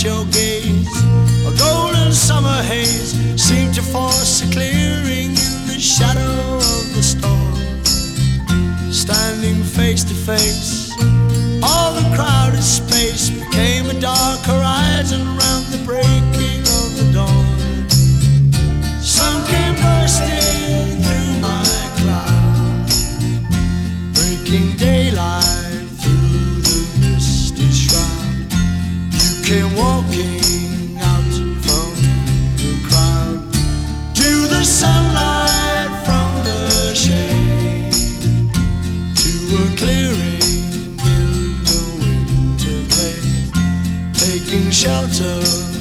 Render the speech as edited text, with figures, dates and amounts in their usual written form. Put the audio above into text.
your gaze. A golden summer haze seemed to force a clearing in the shadow of the storm. Standing face to face, all the crowded space became a dark horizon round the breaking of the dawn. Sun came bursting through my cloud, breaking daylight through the misty shroud. You came walking out from the crowd to the sunlight from the shade, to a clearing in the winter glade, taking shelter